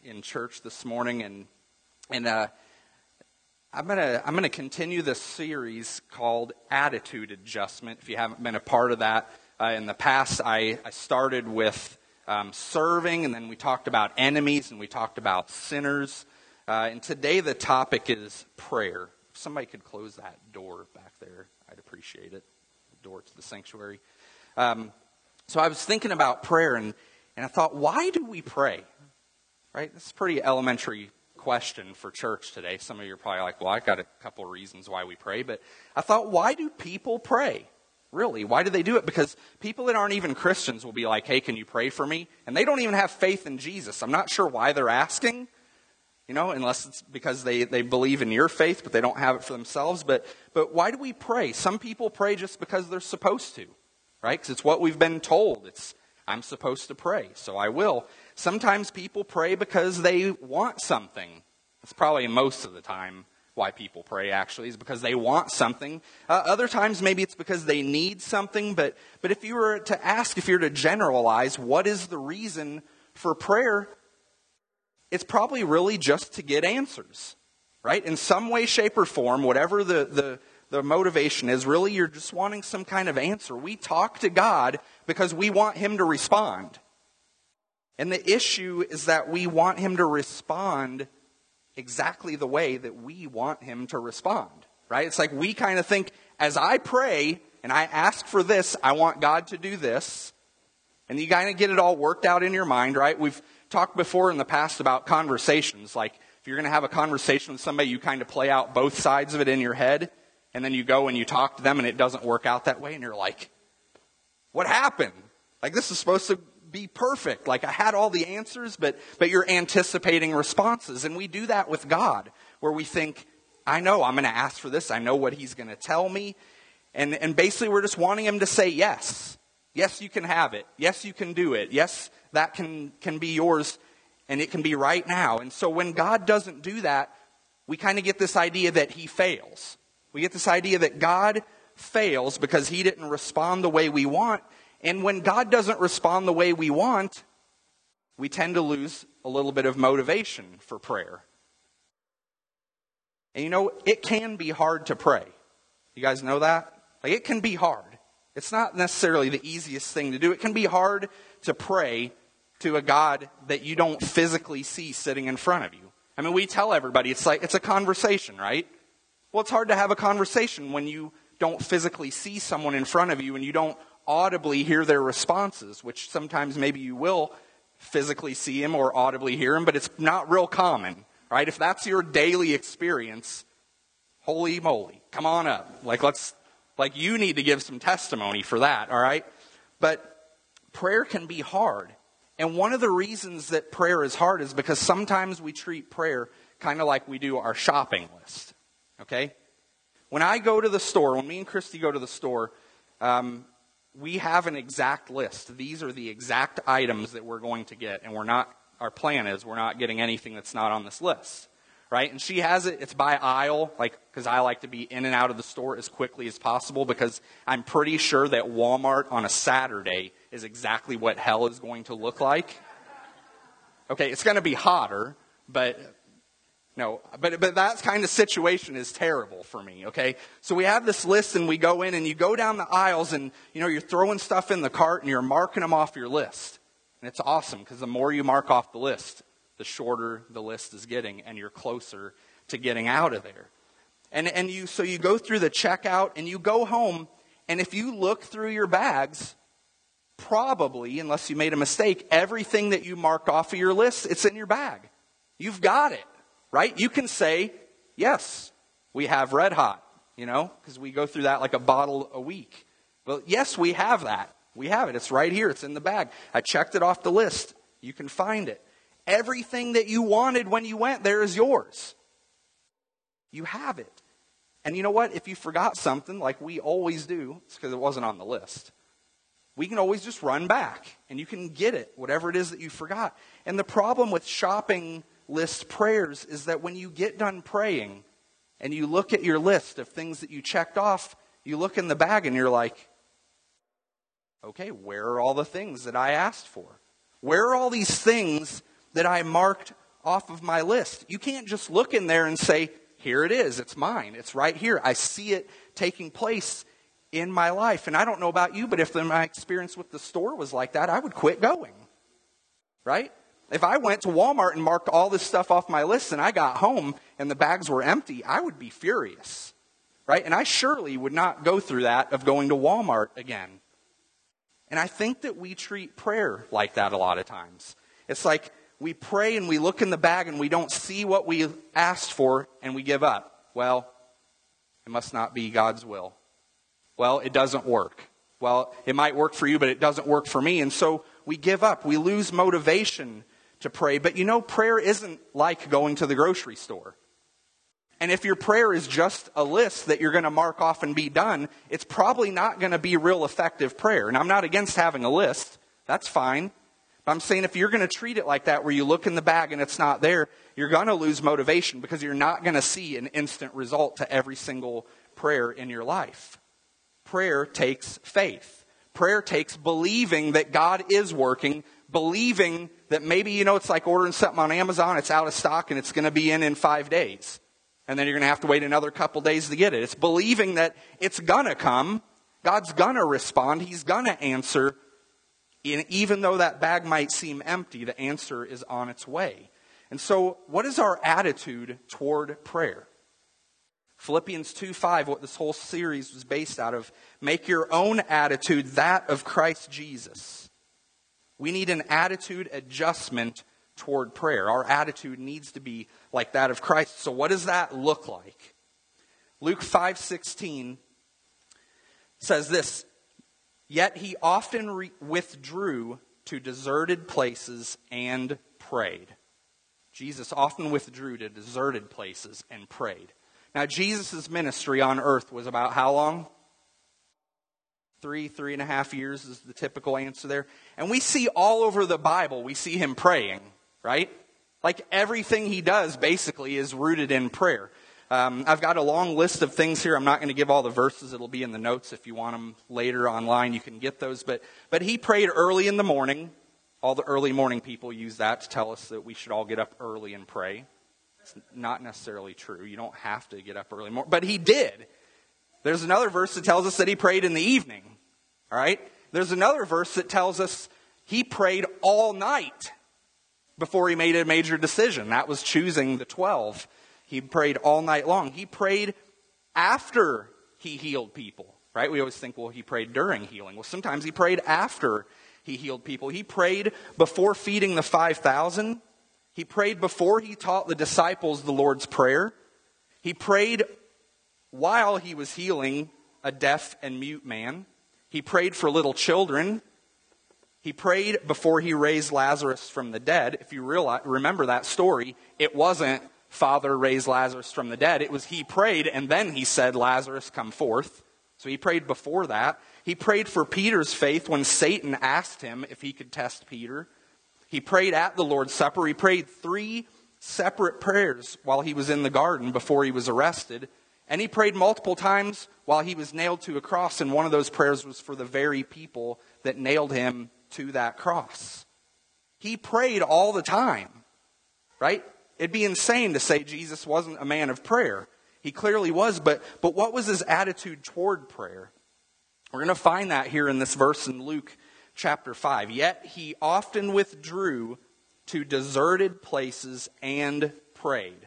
in church this morning, and I'm gonna continue this series called Attitude Adjustment. If you haven't been a part of that in the past, I started with serving, and then we talked about enemies, and we talked about sinners. And today the topic is prayer. If somebody could close that door back there, I'd appreciate it. The door to the sanctuary. So I was thinking about prayer, and I thought, why do we pray? Right? This is a pretty elementary question for church today. Some of you are probably like, well, I got a couple of reasons why we pray. But I thought, why do people pray? Really? Why do they do it? Because people that aren't even Christians will be like, hey, can you pray for me? And they don't even have faith in Jesus. I'm not sure why they're asking, unless it's because they believe in your faith, but they don't have it for themselves. But why do we pray? Some people pray just because they're supposed to, right? Because it's what we've been told. I'm supposed to pray, so I will. Sometimes people pray because they want something. That's probably most of the time why people pray, actually, is because they want something. Other times, maybe it's because they need something. But if you were to generalize, what is the reason for prayer? It's probably really just to get answers, right? In some way, shape, or form, whatever the motivation is, really you're just wanting some kind of answer. We talk to God because we want Him to respond. And the issue is that we want Him to respond exactly the way that we want Him to respond, right? It's like we kind of think, as I pray and I ask for this, I want God to do this. And you kind of get it all worked out in your mind, right? We've talked before in the past about conversations. Like if you're going to have a conversation with somebody, you kind of play out both sides of it in your head. And then you go and you talk to them and it doesn't work out that way. And you're like, what happened? Like this is supposed to be perfect. Like I had all the answers, but you're anticipating responses. And we do that with God, where we think, I know I'm going to ask for this. I know what He's going to tell me. And basically we're just wanting Him to say yes. Yes, you can have it. Yes, you can do it. Yes, that can be yours. And it can be right now. And so when God doesn't do that, we kind of get this idea that He fails. We get this idea that God fails because He didn't respond the way we want. And when God doesn't respond the way we want, we tend to lose a little bit of motivation for prayer. And it can be hard to pray. You guys know that? Like it can be hard. It's not necessarily the easiest thing to do. It can be hard to pray to a God that you don't physically see sitting in front of you. I mean, we tell everybody it's a conversation, right? Well, it's hard to have a conversation when you don't physically see someone in front of you and you don't audibly hear their responses, which sometimes maybe you will physically see him or audibly hear him, but it's not real common, right? If that's your daily experience, holy moly, come on up. You need to give some testimony for that, all right? But prayer can be hard. And one of the reasons that prayer is hard is because sometimes we treat prayer kind of like we do our shopping list. Okay? When I go to the store, when me and Christy go to the store, we have an exact list. These are the exact items that we're going to get. And our plan is we're not getting anything that's not on this list. Right? And she has it, it's by aisle, because I like to be in and out of the store as quickly as possible because I'm pretty sure that Walmart on a Saturday is exactly what hell is going to look like. Okay, it's going to be hotter, but that kind of situation is terrible for me, okay? So we have this list and we go in and you go down the aisles and, you're throwing stuff in the cart and you're marking them off your list. And it's awesome because the more you mark off the list, the shorter the list is getting and you're closer to getting out of there. So you go through the checkout and you go home, and if you look through your bags, probably, unless you made a mistake, everything that you marked off of your list, it's in your bag. You've got it. Right? You can say, yes, we have Red Hot, because we go through that like a bottle a week. Well, yes, we have that. We have it. It's right here. It's in the bag. I checked it off the list. You can find it. Everything that you wanted when you went there is yours. You have it. And you know what? If you forgot something, like we always do, it's because it wasn't on the list. We can always just run back and you can get it, whatever it is that you forgot. And the problem with shopping list prayers is that when you get done praying and you look at your list of things that you checked off, you look in the bag and you're like, okay, where are all the things that I asked for? Where are all these things that I marked off of my list. You can't just look in there and say, here it is, it's mine, it's right here. I see it taking place in my life. And I don't know about you, but if my experience with the store was like that, I would quit going, right? If I went to Walmart and marked all this stuff off my list and I got home and the bags were empty, I would be furious, right? And I surely would not go through that of going to Walmart again. And I think that we treat prayer like that a lot of times. It's like we pray and we look in the bag and we don't see what we asked for and we give up. Well, it must not be God's will. Well, it doesn't work. Well, it might work for you, but it doesn't work for me. And so we give up. We lose motivation to pray. But you know, prayer isn't like going to the grocery store. And if your prayer is just a list that you're going to mark off and be done, it's probably not going to be real effective prayer. And I'm not against having a list. That's fine. But I'm saying if you're going to treat it like that, where you look in the bag and it's not there, you're going to lose motivation because you're not going to see an instant result to every single prayer in your life. Prayer takes faith. Prayer takes believing that God is working, believing that maybe, it's like ordering something on Amazon, it's out of stock and it's going to be in 5 days. And then you're going to have to wait another couple days to get it. It's believing that it's going to come. God's going to respond. He's going to answer. And even though that bag might seem empty, the answer is on its way. And so what is our attitude toward prayer? Philippians 2:5, what this whole series was based out of, make your own attitude that of Christ Jesus. We need an attitude adjustment toward prayer. Our attitude needs to be like that of Christ. So what does that look like? Luke 5:16 says this, yet he often withdrew to deserted places and prayed. Jesus often withdrew to deserted places and prayed. Now, Jesus' ministry on earth was about how long? 3.5 years is the typical answer there. And we see all over the Bible, we see him praying, right? Like everything he does basically is rooted in prayer. I've got a long list of things here. I'm not going to give all the verses. It'll be in the notes. If you want them later online, you can get those. But he prayed early in the morning. All the early morning people use that to tell us that we should all get up early and pray. It's not necessarily true. You don't have to get up early. But he did. There's another verse that tells us that he prayed in the evening. All right? There's another verse that tells us he prayed all night before he made a major decision. That was choosing the 12. He prayed all night long. He prayed after he healed people. Right? We always think, well, he prayed during healing. Well, sometimes he prayed after he healed people. He prayed before feeding the 5,000. He prayed before he taught the disciples the Lord's Prayer. He prayed while he was healing a deaf and mute man. He prayed for little children. He prayed before he raised Lazarus from the dead. If you remember that story, it wasn't Father raised Lazarus from the dead. It was he prayed and then he said, Lazarus, come forth. So he prayed before that. He prayed for Peter's faith when Satan asked him if he could test Peter. He prayed at the Lord's Supper. He prayed 3 separate prayers while he was in the garden before he was arrested. And he prayed multiple times while he was nailed to a cross. And one of those prayers was for the very people that nailed him to that cross. He prayed all the time, right? It'd be insane to say Jesus wasn't a man of prayer. He clearly was, but what was his attitude toward prayer? We're going to find that here in this verse in Luke chapter 5. Yet he often withdrew to deserted places and prayed.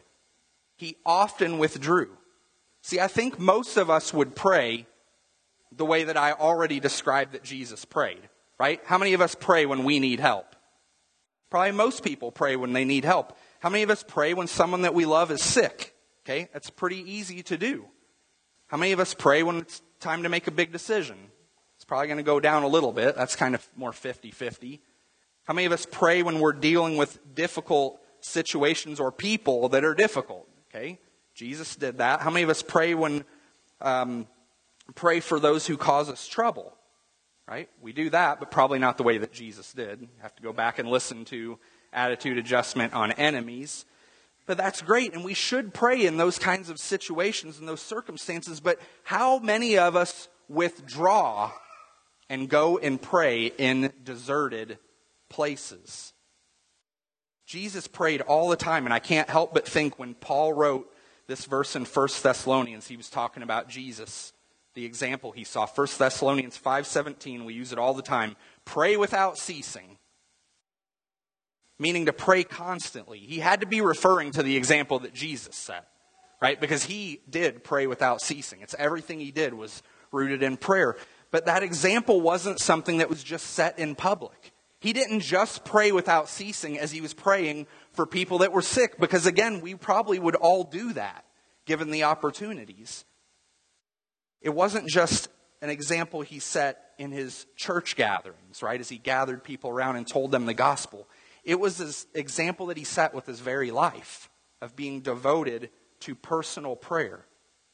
He often withdrew. See, I think most of us would pray the way that I already described that Jesus prayed, right? How many of us pray when we need help? Probably most people pray when they need help. How many of us pray when someone that we love is sick? Okay, that's pretty easy to do. How many of us pray when it's time to make a big decision? It's probably going to go down a little bit. That's kind of more 50-50. How many of us pray when we're dealing with difficult situations or people that are difficult? Okay, Jesus did that. How many of us pray pray for those who cause us trouble? Right? We do that, but probably not the way that Jesus did. You have to go back and listen to attitude adjustment on enemies. But that's great, and we should pray in those kinds of situations and those circumstances. But how many of us withdraw and go and pray in deserted places? Jesus prayed all the time, and I can't help but think when Paul wrote this verse in 1 Thessalonians, he was talking about Jesus, the example he saw. 1 Thessalonians 5:17, we use it all the time. Pray without ceasing, meaning to pray constantly. He had to be referring to the example that Jesus set, right? Because he did pray without ceasing. It's everything he did was rooted in prayer. But that example wasn't something that was just set in public. He didn't just pray without ceasing as he was praying for people that were sick, because again, we probably would all do that, given the opportunities. It wasn't just an example he set in his church gatherings, right, as he gathered people around and told them the gospel. It was this example that he set with his very life of being devoted to personal prayer.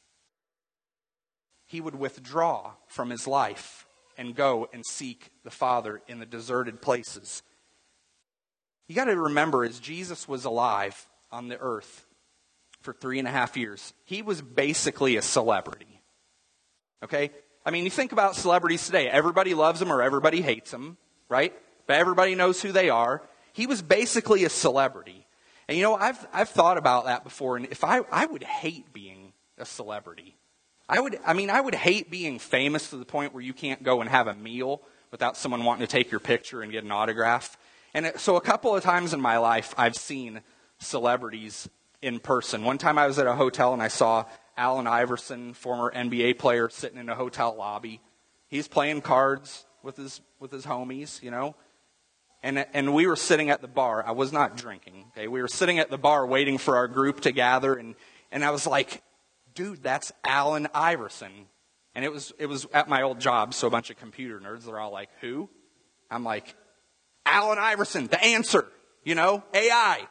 He would withdraw from his life and go and seek the Father in the deserted places. You got to remember, as Jesus was alive on the earth for 3.5 years, he was basically a celebrity. Okay? I mean, you think about celebrities today. Everybody loves them or everybody hates them, right? But everybody knows who they are. He was basically a celebrity. And you know, I've thought about that before, and if I would hate being a celebrity. I would hate being famous to the point where you can't go and have a meal without someone wanting to take your picture and get an autograph. And so a couple of times in my life, I've seen celebrities in person. One time I was at a hotel and I saw Allen Iverson, former NBA player, sitting in a hotel lobby. He's playing cards with his homies, you know. And we were sitting at the bar. I was not drinking. Okay, we were sitting at the bar waiting for our group to gather, and I was like, dude, that's Allen Iverson. And it was at my old job, so a bunch of computer nerds, they're all like, who? I'm like, Allen Iverson, the answer, you know, AI.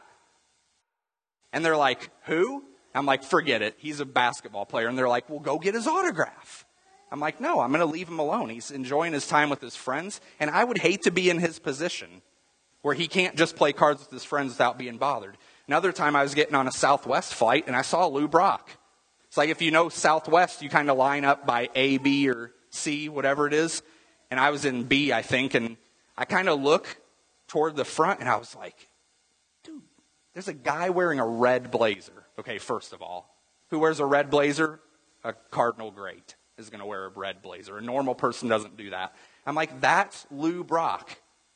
And they're like, who? I'm like, forget it. He's a basketball player. And they're like, well, go get his autograph. I'm like, no, I'm going to leave him alone. He's enjoying his time with his friends. And I would hate to be in his position where he can't just play cards with his friends without being bothered. Another time I was getting on a Southwest flight and I saw Lou Brock. It's like if you know Southwest, you kind of line up by A, B, or C, whatever it is. And I was in B, I think, and I kind of look toward the front, and I was like, dude, there's a guy wearing a red blazer. Okay, first of all, who wears a red blazer? A Cardinal great is going to wear a red blazer. A normal person doesn't do that. I'm like, that's Lou Brock.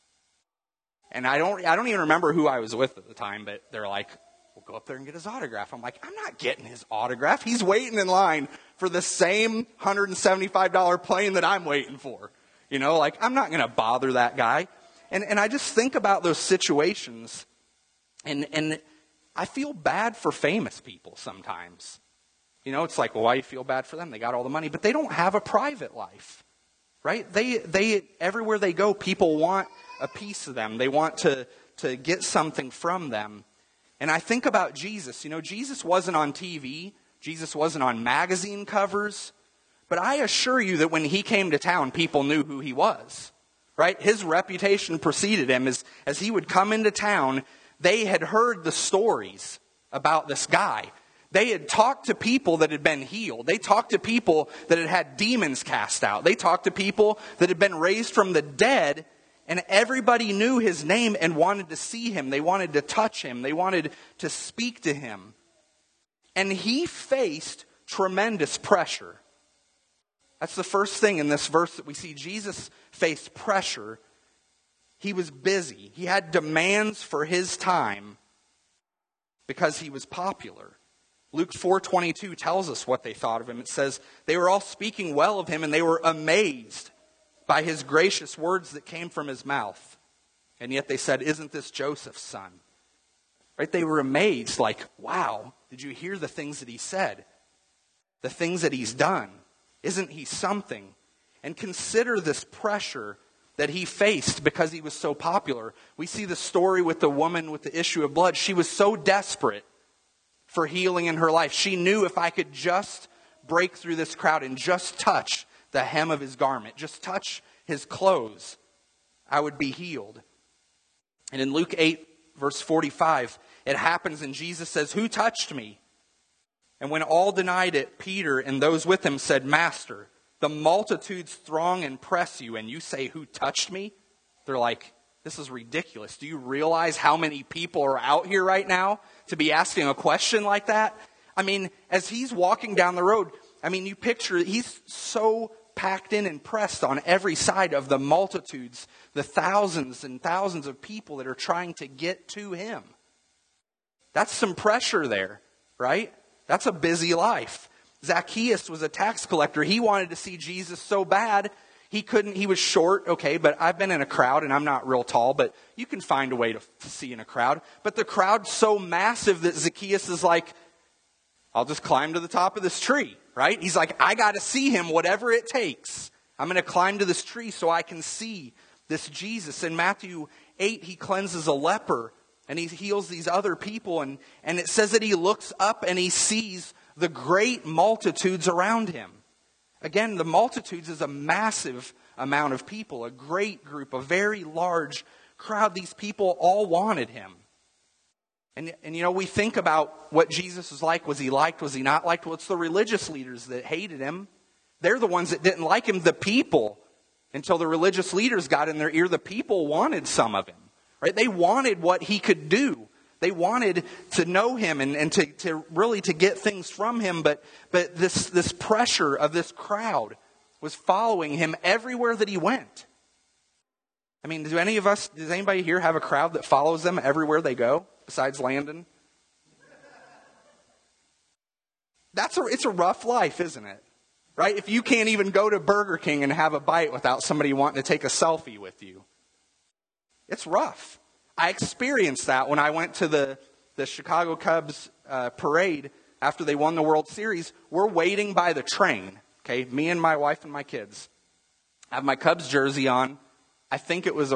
And I don't even remember who I was with at the time, but they're like, we'll go up there and get his autograph. I'm like, I'm not getting his autograph. He's waiting in line for the same $175 plane that I'm waiting for. You know, like, I'm not going to bother that guy. And I just think about those situations, and I feel bad for famous people sometimes. You know, it's like, well, why do you feel bad for them? They got all the money, but they don't have a private life, right? They everywhere they go, people want a piece of them. They want to get something from them. And I think about Jesus. You know, Jesus wasn't on TV. Jesus wasn't on magazine covers. But I assure you that when he came to town, people knew who he was, right? His reputation preceded him. As he would come into town, they had heard the stories about this guy. They had talked to people that had been healed. They talked to people that had had demons cast out. They talked to people that had been raised from the dead. And everybody knew his name and wanted to see him. They wanted to touch him. They wanted to speak to him. And he faced tremendous pressure. That's the first thing in this verse that we see. Jesus faced pressure. He was busy. He had demands for his time because he was popular. Luke 4:22 tells us what they thought of him. It says, they were all speaking well of him and they were amazed by his gracious words that came from his mouth. And yet they said, isn't this Joseph's son? Right? They were amazed, like, wow, did you hear the things that he said? The things that he's done? Isn't he something? And consider this pressure that he faced because he was so popular. We see the story with the woman with the issue of blood. She was so desperate for healing in her life. She knew, if I could just break through this crowd and just touch the hem of his garment, just touch his clothes, I would be healed. And in Luke 8, verse 45, it happens and Jesus says, who touched me? And when all denied it, Peter and those with him said, Master, the multitudes throng and press you, and you say, who touched me? They're like, this is ridiculous. Do you realize how many people are out here right now to be asking a question like that? I mean, as he's walking down the road, I mean, you picture, he's so packed in and pressed on every side of the multitudes, the thousands and thousands of people that are trying to get to him. That's some pressure there, right? That's a busy life. Zacchaeus was a tax collector. He wanted to see Jesus so bad, he couldn't. He was short, okay, but I've been in a crowd, and I'm not real tall, but you can find a way to see in a crowd. But the crowd's so massive that Zacchaeus is like, I'll just climb to the top of this tree, right? He's like, I got to see him, whatever it takes. I'm going to climb to this tree so I can see this Jesus. In Matthew 8, he cleanses a leper, and he heals these other people, and it says that he looks up and he sees the great multitudes around him. Again, the multitudes is a massive amount of people, a great group, a very large crowd. These people all wanted him. And you know, we think about what Jesus was like. Was he liked? Was he not liked? Well, it's the religious leaders that hated him. They're the ones that didn't like him. The people, until the religious leaders got in their ear, the people wanted some of him. Right? They wanted what he could do. They wanted to know him and to really to get things from him. But this pressure of this crowd was following him everywhere that he went. I mean, does anybody here have a crowd that follows them everywhere they go, besides Landon? It's a rough life, isn't it? Right? If you can't even go to Burger King and have a bite without somebody wanting to take a selfie with you. It's rough. I experienced that when I went to the Chicago Cubs parade after they won the World Series. We're waiting by the train, okay? Me and my wife and my kids. I have my Cubs jersey on. I think it was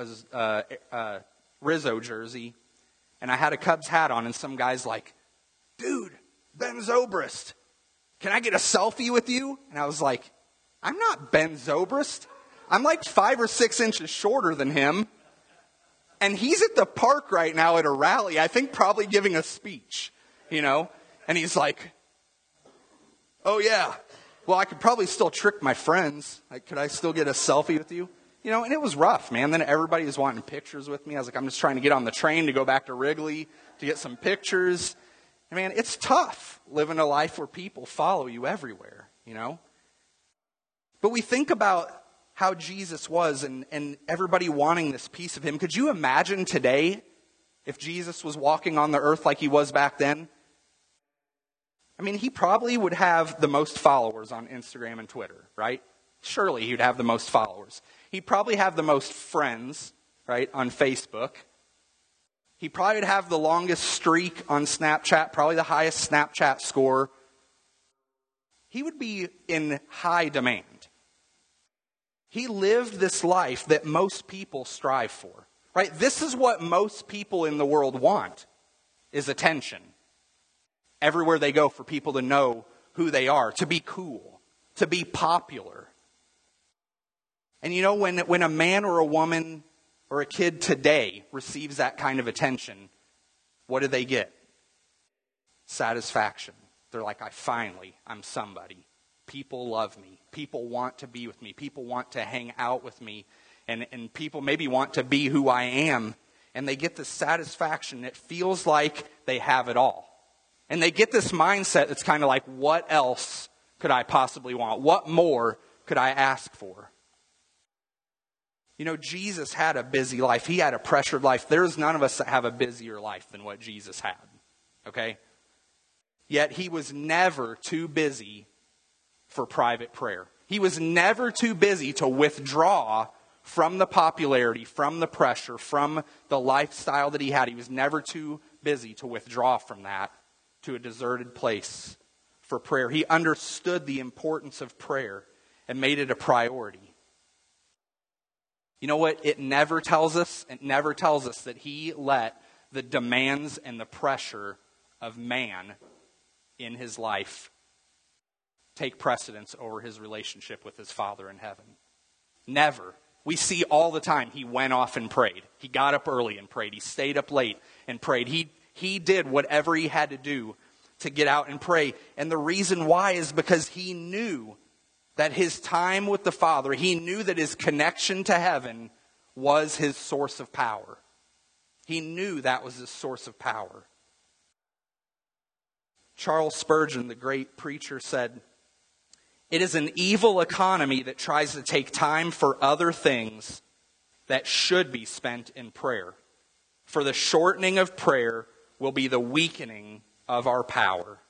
a Rizzo jersey. And I had a Cubs hat on, and some guy's like, dude, Ben Zobrist, can I get a selfie with you? And I was like, I'm not Ben Zobrist. I'm like 5 or 6 inches shorter than him. And he's at the park right now at a rally, I think probably giving a speech, you know. And he's like, oh yeah, well I could probably still trick my friends. Like, could I still get a selfie with you? You know, and it was rough, man. Then everybody was wanting pictures with me. I was like, I'm just trying to get on the train to go back to Wrigley to get some pictures. And man, it's tough living a life where people follow you everywhere, you know. But we think about how Jesus was and everybody wanting this piece of him. Could you imagine today if Jesus was walking on the earth like he was back then? I mean, he probably would have the most followers on Instagram and Twitter, right? Surely he would have the most followers. He'd probably have the most friends, right, on Facebook. He probably would have the longest streak on Snapchat, probably the highest Snapchat score. He would be in high demand. He lived this life that most people strive for, right? This is what most people in the world want, is attention. Everywhere they go for people to know who they are, to be cool, to be popular. And you know, when a man or a woman or a kid today receives that kind of attention, what do they get? Satisfaction. They're like, I'm somebody. People love me. People want to be with me. People want to hang out with me. And people maybe want to be who I am. And they get this satisfaction. It feels like they have it all. And they get this mindset that's kind of like, what else could I possibly want? What more could I ask for? You know, Jesus had a busy life. He had a pressured life. There's none of us that have a busier life than what Jesus had. Okay? Yet he was never too busy for private prayer. He was never too busy to withdraw from the popularity, from the pressure, from the lifestyle that he had. He was never too busy to withdraw from that to a deserted place for prayer. He understood the importance of prayer and made it a priority. You know what? It never tells us that he let the demands and the pressure of man in his life take precedence over his relationship with his Father in heaven. Never. We see all the time he went off and prayed. He got up early and prayed. He stayed up late and prayed. He did whatever he had to do to get out and pray. And the reason why is because he knew that his time with the Father, he knew that his connection to heaven was his source of power. He knew that was his source of power. Charles Spurgeon, the great preacher, said, "It is an evil economy that tries to take time for other things that should be spent in prayer. For the shortening of prayer will be the weakening of our power."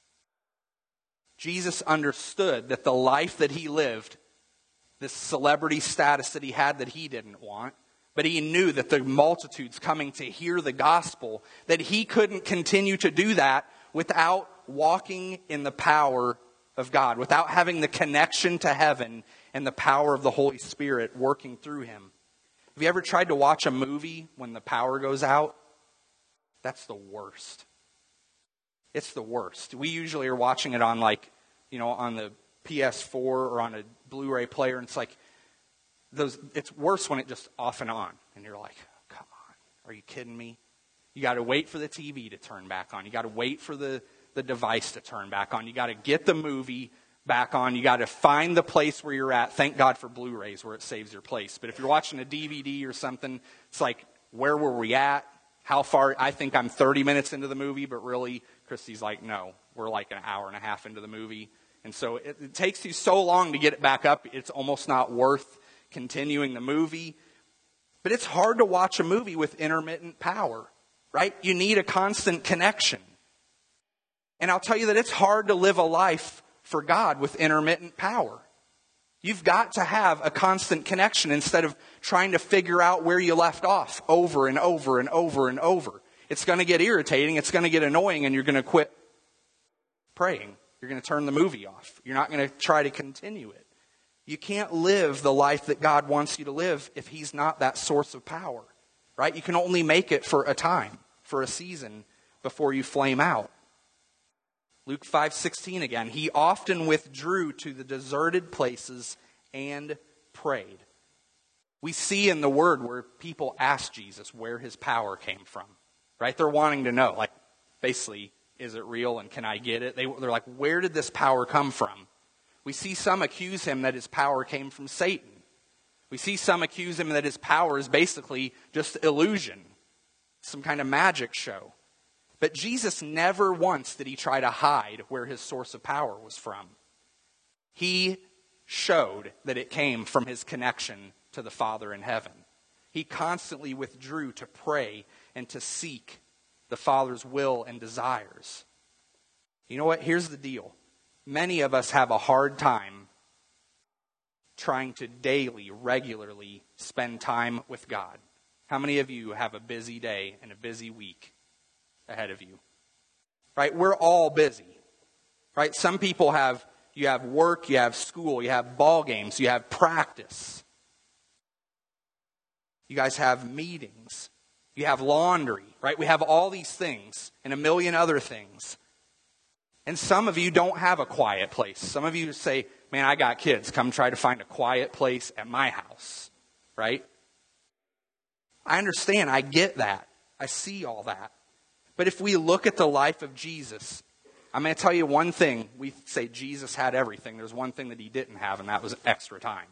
Jesus understood that the life that he lived, this celebrity status that he had that he didn't want, but he knew that the multitudes coming to hear the gospel, that he couldn't continue to do that without walking in the power of God, without having the connection to heaven and the power of the Holy Spirit working through him. Have you ever tried to watch a movie when the power goes out? That's the worst. It's the worst. We usually are watching it on on the PS4 or on a Blu-ray player, and it's worse when it just off and on. And you're like, come on, are you kidding me? You got to wait for the TV to turn back on. You got to wait for the device to turn back on. You got to get the movie back on. You got to find the place where you're at. Thank God for Blu-rays where it saves your place. But if you're watching a DVD or something, it's like, where were we at? How far? I think I'm 30 minutes into the movie, but really, Christy's like, no, we're like an hour and a half into the movie. And so it takes you so long to get it back up, it's almost not worth continuing the movie. But it's hard to watch a movie with intermittent power, right? You need a constant connection. And I'll tell you that it's hard to live a life for God with intermittent power. You've got to have a constant connection instead of trying to figure out where you left off over and over and over and over. It's going to get irritating, it's going to get annoying, and you're going to quit praying. You're going to turn the movie off. You're not going to try to continue it. You can't live the life that God wants you to live if he's not that source of power, right? You can only make it for a time, for a season, before you flame out. Luke 5:16 again. He often withdrew to the deserted places and prayed. We see in the Word where people ask Jesus where his power came from, right? They're wanting to know, like, basically, is it real and can I get it? They're like, where did this power come from? We see some accuse him that his power came from Satan. We see some accuse him that his power is basically just illusion, some kind of magic show. But Jesus never once did he try to hide where his source of power was from. He showed that it came from his connection to the Father in heaven. He constantly withdrew to pray and to seek the Father's will and desires. You know what? Here's the deal. Many of us have a hard time trying to daily, regularly spend time with God. How many of you have a busy day and a busy week ahead of you? Right? We're all busy. Right? Some people you have work, you have school, you have ball games, you have practice. You guys have meetings. You have laundry, right? We have all these things and a million other things. And some of you don't have a quiet place. Some of you say, man, I got kids. Come try to find a quiet place at my house, right? I understand. I get that. I see all that. But if we look at the life of Jesus, I'm going to tell you one thing. We say Jesus had everything. There's one thing that he didn't have, and that was extra time.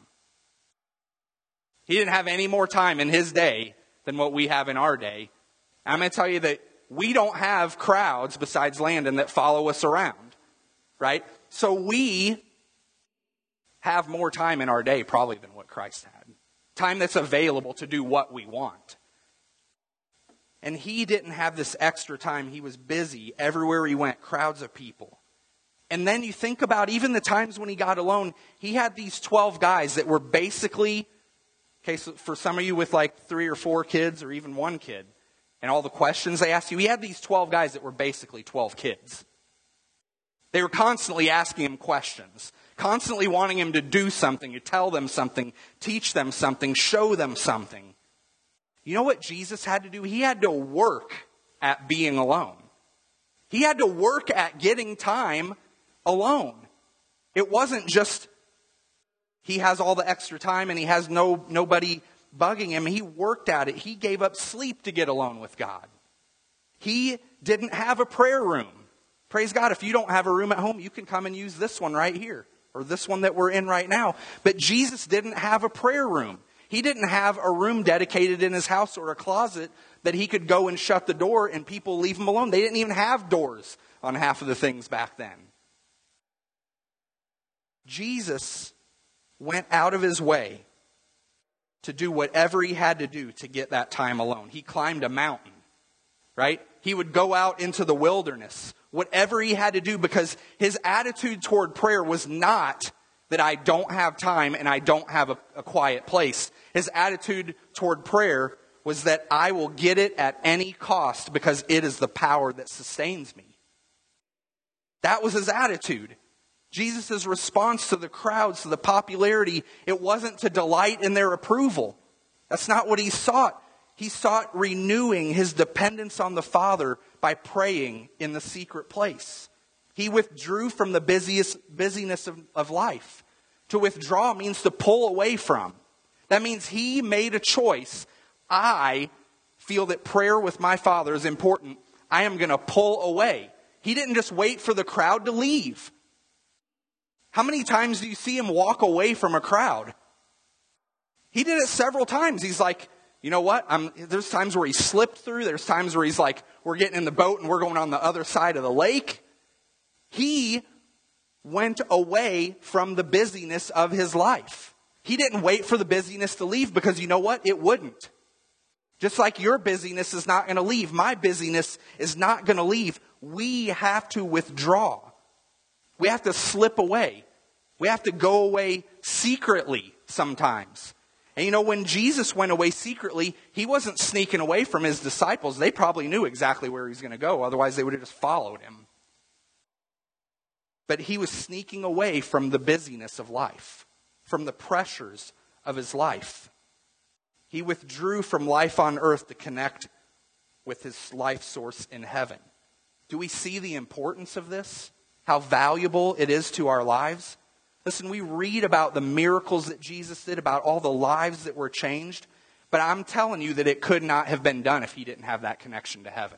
He didn't have any more time in his day than what we have in our day. I'm going to tell you that we don't have crowds besides Landon that follow us around, right? So we have more time in our day probably than what Christ had. Time that's available to do what we want. And he didn't have this extra time. He was busy everywhere he went, crowds of people. And then you think about even the times when he got alone, he had these 12 guys that were basically, okay, so for some of you with like 3 or 4 kids or even 1 kid, and all the questions they asked you, he had these 12 guys that were basically 12 kids. They were constantly asking him questions, constantly wanting him to do something, to tell them something, teach them something, show them something. You know what Jesus had to do? He had to work at being alone. He had to work at getting time alone. It wasn't just he has all the extra time and he has nobody bugging him. He worked at it. He gave up sleep to get alone with God. He didn't have a prayer room. Praise God, if you don't have a room at home, you can come and use this one right here, or this one that we're in right now. But Jesus didn't have a prayer room. He didn't have a room dedicated in his house or a closet that he could go and shut the door and people leave him alone. They didn't even have doors on half of the things back then. Jesus went out of his way to do whatever he had to do to get that time alone. He climbed a mountain, right? He would go out into the wilderness, whatever he had to do, because his attitude toward prayer was not that I don't have time and I don't have a quiet place. His attitude toward prayer was that I will get it at any cost because it is the power that sustains me. That was his attitude. Jesus' response to the crowds, to the popularity, it wasn't to delight in their approval. That's not what he sought. He sought renewing his dependence on the Father by praying in the secret place. He withdrew from the busyness of life. To withdraw means to pull away from. That means he made a choice. I feel that prayer with my Father is important. I am going to pull away. He didn't just wait for the crowd to leave. How many times do you see him walk away from a crowd? He did it several times. He's like, you know what? There's times where he slipped through. There's times where he's like, we're getting in the boat and we're going on the other side of the lake. He went away from the busyness of his life. He didn't wait for the busyness to leave because you know what? It wouldn't. Just like your busyness is not going to leave, my busyness is not going to leave. We have to withdraw. We have to slip away. We have to go away secretly sometimes. And you know, when Jesus went away secretly, he wasn't sneaking away from his disciples. They probably knew exactly where he was going to go. Otherwise, they would have just followed him. But he was sneaking away from the busyness of life, from the pressures of his life. He withdrew from life on earth to connect with his life source in heaven. Do we see the importance of this? How valuable it is to our lives? Listen, we read about the miracles that Jesus did, about all the lives that were changed, but I'm telling you that it could not have been done if he didn't have that connection to heaven.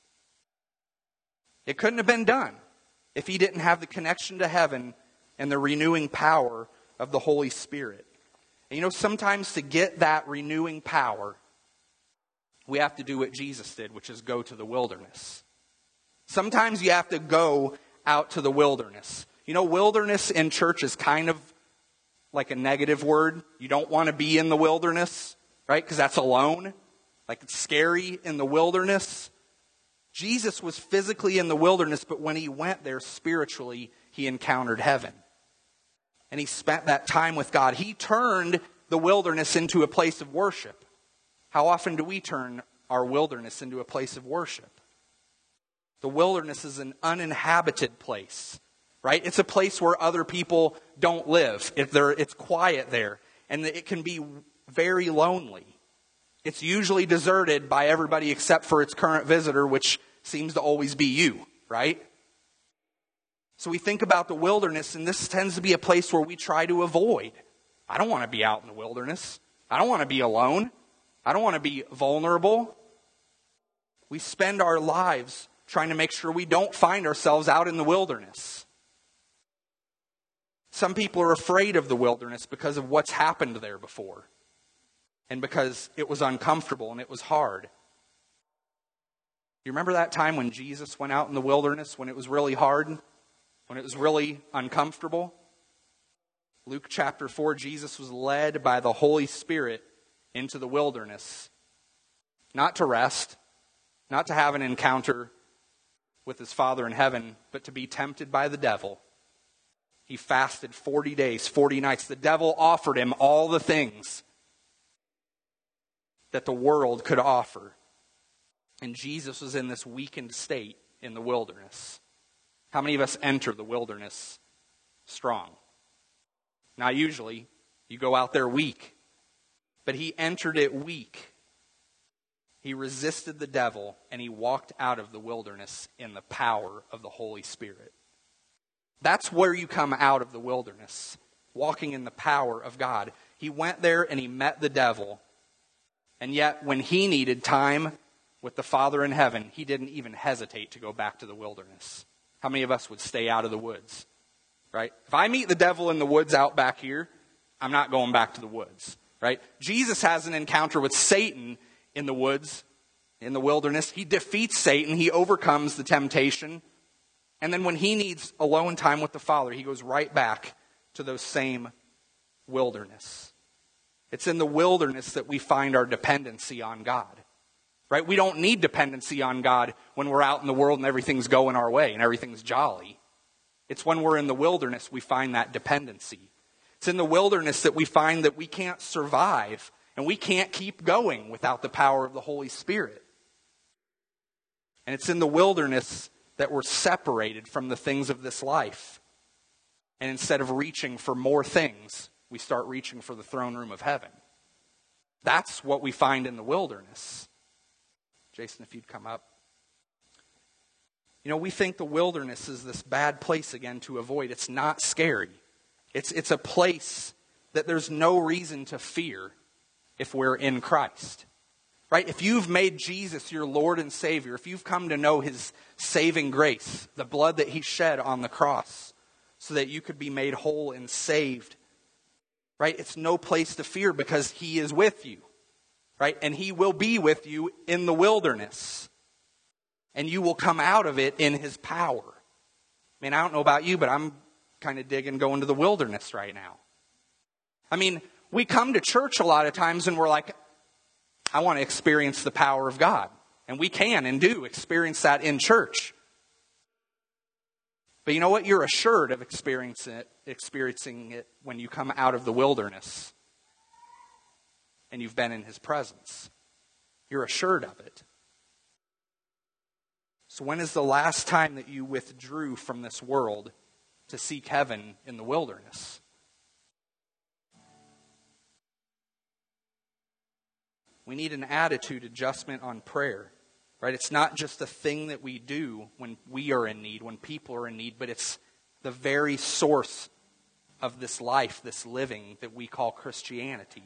It couldn't have been done if he didn't have the connection to heaven and the renewing power of the Holy Spirit. And you know, sometimes to get that renewing power, we have to do what Jesus did, which is go to the wilderness. Sometimes you have to go out to the wilderness. You know, wilderness in church is kind of like a negative word. You don't want to be in the wilderness, right? Because that's alone. Like it's scary in the wilderness. Jesus was physically in the wilderness, but when he went there spiritually, he encountered heaven. And he spent that time with God. He turned the wilderness into a place of worship. How often do we turn our wilderness into a place of worship? The wilderness is an uninhabited place, right? It's a place where other people don't live. It's quiet there, and it can be very lonely. It's usually deserted by everybody except for its current visitor, which seems to always be you, right? So we think about the wilderness, and this tends to be a place where we try to avoid. I don't want to be out in the wilderness. I don't want to be alone. I don't want to be vulnerable. We spend our lives trying to make sure we don't find ourselves out in the wilderness. Some people are afraid of the wilderness because of what's happened there before. And because it was uncomfortable and it was hard. You remember that time when Jesus went out in the wilderness when it was really hard? When it was really uncomfortable? Luke chapter 4, Jesus was led by the Holy Spirit into the wilderness. Not to rest, not to have an encounter with his Father in heaven, but to be tempted by the devil. He fasted 40 days, 40 nights. The devil offered him all the things that the world could offer. And Jesus was in this weakened state in the wilderness. How many of us enter the wilderness strong? Not usually. You go out there weak. But he entered it weak. He resisted the devil, and he walked out of the wilderness in the power of the Holy Spirit. That's where you come out of the wilderness, walking in the power of God. He went there and he met the devil. And yet, when he needed time with the Father in heaven, he didn't even hesitate to go back to the wilderness. How many of us would stay out of the woods? Right? If I meet the devil in the woods out back here, I'm not going back to the woods. right? Jesus has an encounter with Satan in the woods, in the wilderness. He defeats Satan. He overcomes the temptation. And then when he needs alone time with the Father, he goes right back to those same wilderness. It's in the wilderness that we find our dependency on God. Right? We don't need dependency on God when we're out in the world and everything's going our way and everything's jolly. It's when we're in the wilderness we find that dependency. It's in the wilderness that we find that we can't survive and we can't keep going without the power of the Holy Spirit. And it's in the wilderness that we're separated from the things of this life. And instead of reaching for more things, we start reaching for the throne room of heaven. That's what we find in the wilderness. Jason, if you'd come up. You know, we think the wilderness is this bad place again to avoid. It's not scary. It's a place that there's no reason to fear if we're in Christ. Right? If you've made Jesus your Lord and Savior, if you've come to know His saving grace, the blood that He shed on the cross so that you could be made whole and saved, right? It's no place to fear because He is with you. Right? And He will be with you in the wilderness. And you will come out of it in His power. I mean, I don't know about you, but I'm kind of digging going to the wilderness right now. I mean, we come to church a lot of times and we're like, I want to experience the power of God. And we can and do experience that in church. But you know what? You're assured of experiencing it when you come out of the wilderness. And you've been in His presence. You're assured of it. So when is the last time that you withdrew from this world to seek heaven in the wilderness? We need an attitude adjustment on prayer. Right? It's not just a thing that we do when we are in need, when people are in need, but it's the very source of this life, this living that we call Christianity.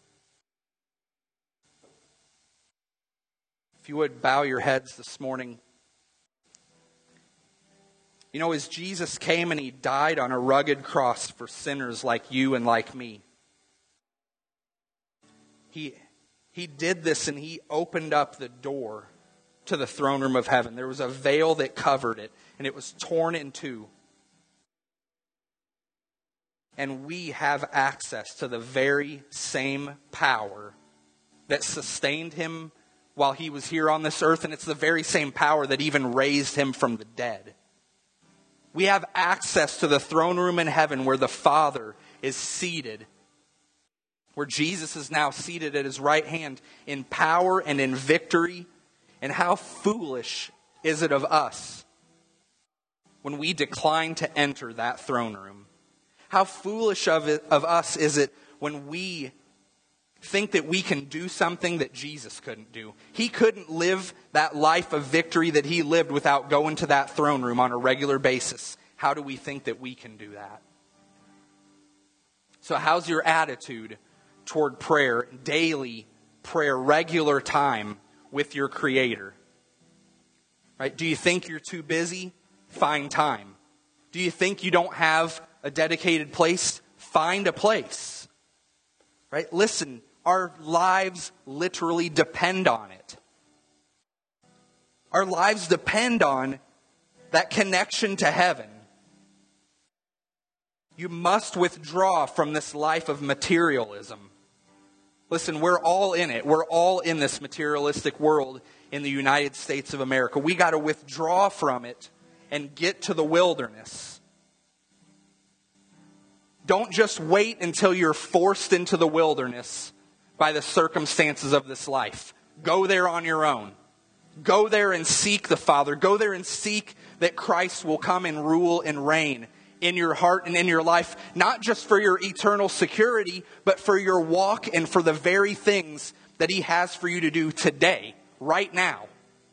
If you would bow your heads this morning. You know, as Jesus came and He died on a rugged cross for sinners like you and like me, He did this and He opened up the door to the throne room of heaven. There was a veil that covered it and it was torn in two. And we have access to the very same power that sustained Him while He was here on this earth, and it's the very same power that even raised Him from the dead. We have access to the throne room in heaven where the Father is seated, where Jesus is now seated at His right hand in power and in victory. And how foolish is it of us when we decline to enter that throne room? How foolish of us is it when we think that we can do something that Jesus couldn't do. He couldn't live that life of victory that He lived without going to that throne room on a regular basis. How do we think that we can do that? So how's your attitude toward prayer, daily prayer, regular time with your Creator? Right? Do you think you're too busy? Find time. Do you think you don't have a dedicated place? Find a place. Right? Listen, our lives literally depend on it. Our lives depend on that connection to heaven. You must withdraw from this life of materialism. Listen, we're all in it. We're all in this materialistic world in the United States of America. We got to withdraw from it and get to the wilderness. Don't just wait until you're forced into the wilderness by the circumstances of this life. Go there on your own. Go there and seek the Father. Go there and seek that Christ will come and rule and reign in your heart and in your life, not just for your eternal security, but for your walk and for the very things that He has for you to do today, right now.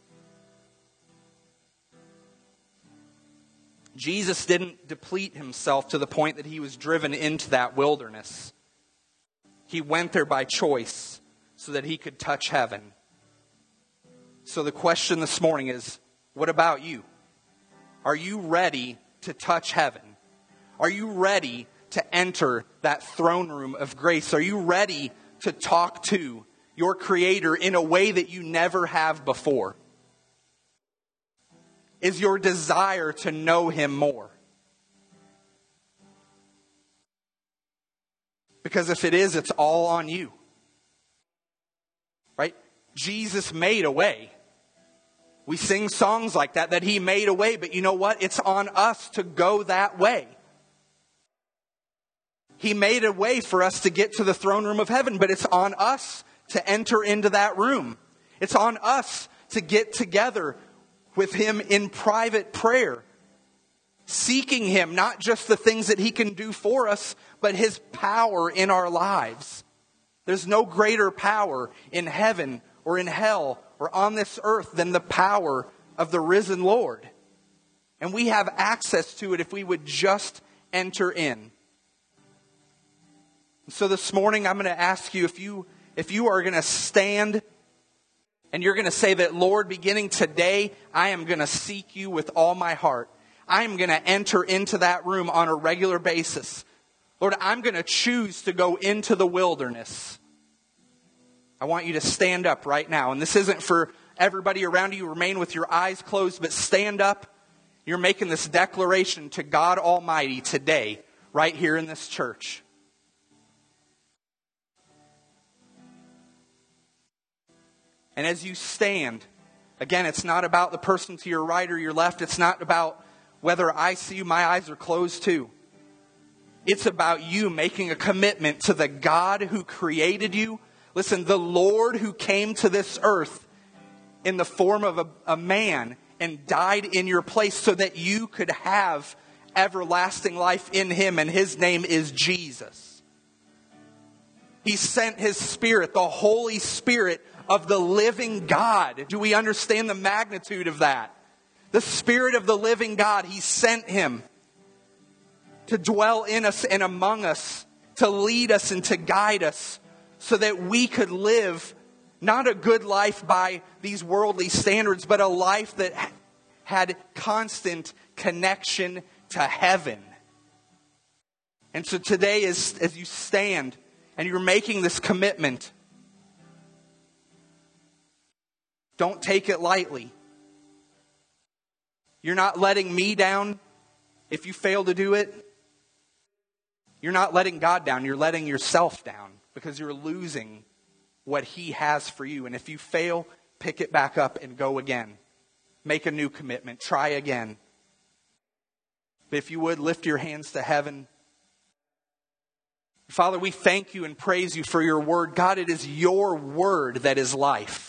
Jesus didn't deplete Himself to the point that He was driven into that wilderness. He went there by choice so that He could touch heaven. So the question this morning is, what about you? Are you ready to touch heaven? Are you ready to enter that throne room of grace? Are you ready to talk to your Creator in a way that you never have before? Is your desire to know Him more? Because if it is, it's all on you. Right? Jesus made a way. We sing songs like that He made a way. But you know what? It's on us to go that way. He made a way for us to get to the throne room of heaven, but it's on us to enter into that room. It's on us to get together with Him in private prayer, seeking Him, not just the things that He can do for us, but His power in our lives. There's no greater power in heaven or in hell or on this earth than the power of the risen Lord. And we have access to it if we would just enter in. So this morning I'm going to ask you if you are going to stand and you're going to say that, Lord, beginning today, I am going to seek you with all my heart. I am going to enter into that room on a regular basis. Lord, I'm going to choose to go into the wilderness. I want you to stand up right now. And this isn't for everybody around you. Remain with your eyes closed, but stand up. You're making this declaration to God Almighty today, right here in this church. And as you stand, again, it's not about the person to your right or your left. It's not about whether I see you, my eyes are closed too. It's about you making a commitment to the God who created you. Listen, the Lord who came to this earth in the form of a man and died in your place so that you could have everlasting life in Him, and His name is Jesus. He sent His Spirit, the Holy Spirit of the living God. Do we understand the magnitude of that? The Spirit of the living God, He sent Him to dwell in us and among us, to lead us and to guide us so that we could live not a good life by these worldly standards, but a life that had constant connection to heaven. And so today, as you stand and you're making this commitment, don't take it lightly. You're not letting me down if you fail to do it. You're not letting God down. You're letting yourself down because you're losing what He has for you. And if you fail, pick it back up and go again. Make a new commitment. Try again. But if you would, lift your hands to heaven. Father, we thank you and praise you for your word. God, it is your word that is life.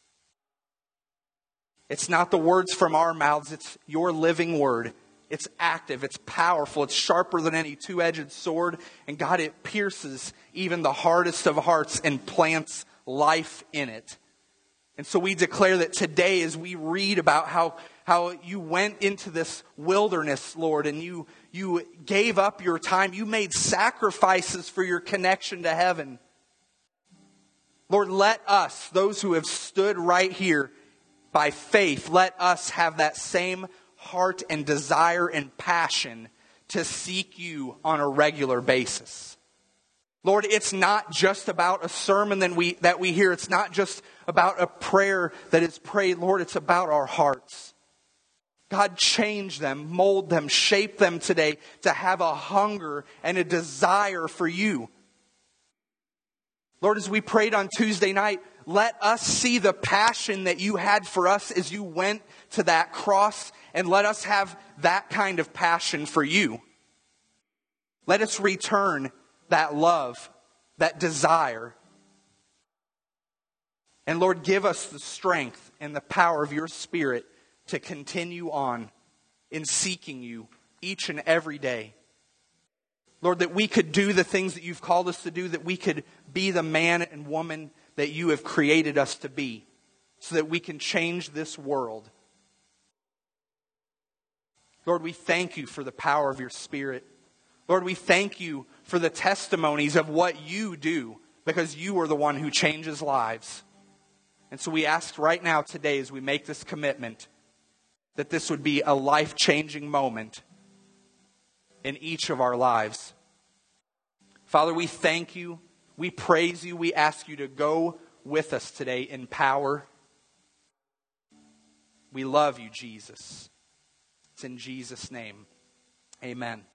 It's not the words from our mouths. It's your living word. It's active. It's powerful. It's sharper than any two-edged sword. And God, it pierces even the hardest of hearts and plants life in it. And so we declare that today, as we read about how you went into this wilderness, Lord, and you gave up your time. You made sacrifices for your connection to heaven. Lord, let us, those who have stood right here by faith, let us have that same heart and desire and passion to seek you on a regular basis. Lord, it's not just about a sermon that we hear. It's not just about a prayer that is prayed. Lord, it's about our hearts. God, change them, mold them, shape them today to have a hunger and a desire for you. Lord, as we prayed on Tuesday night, let us see the passion that you had for us as you went to that cross, and let us have that kind of passion for you. Let us return that love, that desire. And Lord, give us the strength and the power of your Spirit to continue on in seeking you each and every day. Lord, that we could do the things that you've called us to do, that we could be the man and woman that you have created us to be, so that we can change this world. Lord, we thank you for the power of your Spirit. Lord, we thank you for the testimonies of what you do, because you are the one who changes lives. And so we ask right now today, as we make this commitment, that this would be a life-changing moment in each of our lives. Father, we thank you. We praise you. We ask you to go with us today in power. We love you, Jesus. It's in Jesus' name. Amen.